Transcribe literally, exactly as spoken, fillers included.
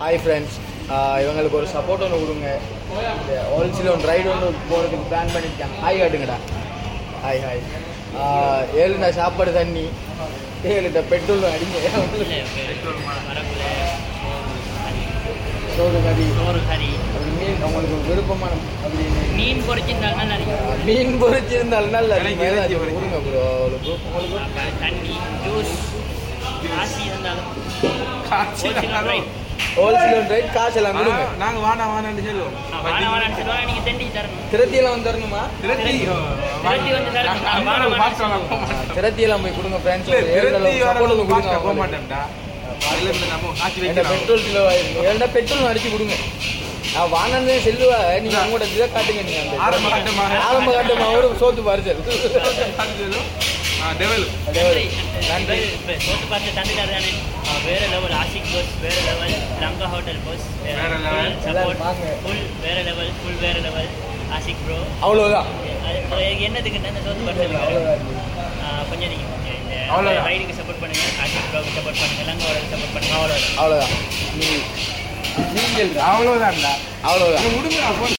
Hi friends, இவங்களுக்கு ஒரு support ஒன்று கொடுங்க. இந்த ஹோல்சேல் ஒன்று ரைடு ஒன்று போகிறதுக்கு பிளான் பண்ணியிருக்காங்க. ஹாய் காட்டுங்கடா. Hi hi. ஏழுண்டா சாப்பாடு தண்ணி, ஏழுண்டா பெட்ரோல் அடிங்க, சோறு கறி, சோறு கறி, மீன் அவங்களுக்கு ஒரு விருப்பமான அப்படி மீன் பொரிச்சிருந்தாலும் நல்லா இருக்கும். மீன் பொரிச்சிருந்தாலும் நல்லா கொடுங்க ப்ரோ. அவளுக்கு உங்களுக்கு தண்ணி, ஜூஸ், காசி இருந்தாலும் ஹோல்சேல் ரைட் காசு எல்லாம் கொடுங்க. நாங்க வாடா வாடான்னு சொல்லுவோம். வாடா வாடான்னு சொல்லுவாங்க. நீங்க தெண்டி தரணும். திரத்தியெல்லாம் வந்து தரணுமா? திரட்டி திரட்டி வந்து தரணும். வாடா வாடா திரத்தியெல்லாம் போய் கொடுங்க ஃப்ரெண்ட்ஸ். போக மாட்டேன்டா. பெட்ரோல் கிலோ ஏன்னா பெட்ரோல் அடிச்சு கொடுங்க. நான் வானந்தே செல்லுவா. நீங்க உங்களோட இதை காட்டுங்க. நீங்க அந்த ஆரம்ப காட்டுமா ஒரு சோத்து பாரிசல் நன்றி. சோத்து பார்த்து தந்துட்டாரு தானே. வேற லெவல் ஆஷிக் போஸ், வேற லெவல் லங்கா ஹோட்டல் போஸ், வேற லெவல் சப்போர்ட், ஃபுல் வேற லெவல், ஃபுல் வேற லெவல் ஆஷிக் ப்ரோ. அவ்வளோதான். என்னதுக்கு அந்த சோத்து பார்த்து கொஞ்சம் நீங்க ரைடுக்கு சப்போர்ட் பண்ணுங்க, ஆஷிக் ப்ரோக்கு சப்போர்ட் பண்ணுங்க, லங்கா ஹோட்டல் சப்போர்ட் பண்ணுங்க. அவ்வளோதான் அவ்வளோதான். நீ நீங்கள் அவ்வளோதான்டா. அவ்வளோதான். முடிஞ்சா